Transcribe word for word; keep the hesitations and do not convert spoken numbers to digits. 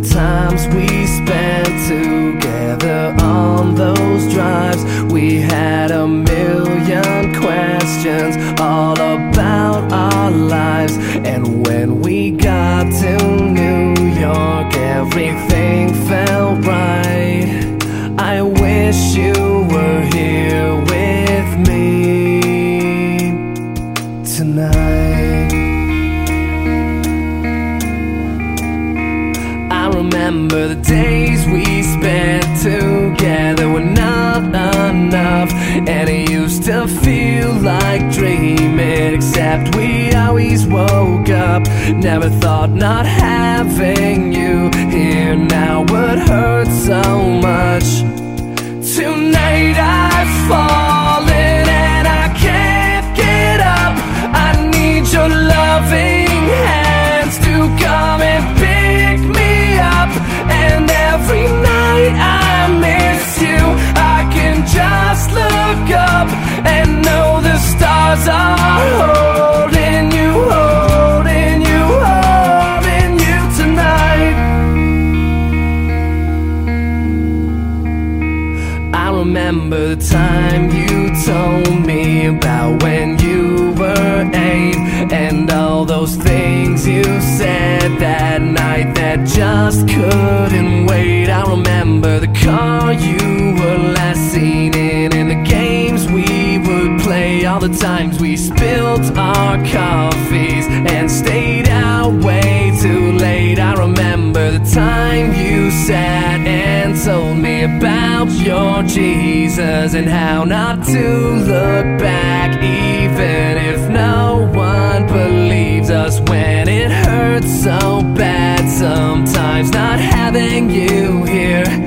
times we spent together on those drives. We had a million questions all about our lives. And when we got to New York, everything felt right. I wish you were here with me tonight. I remember the days we spent together were not enough, and it used to feel like dreaming, except we always woke up. Never thought not having you here now would hurt so much. Tonight I've fallen and I can't get up. I need your loving hands to come and pick me up. And every night I miss you, I can just look up and know the stars are holding you, holding you, holding you tonight. I remember the time you told me about when you were eight, and all those things you said that night that just couldn't wait. I remember the car you were last seen in, and the games we would play, all the times we spilled our coffees and stayed out way too late. I remember the time you sat and told me about your Jesus and how not to look back, even if no one believes us when it hurts so bad sometimes not having you here.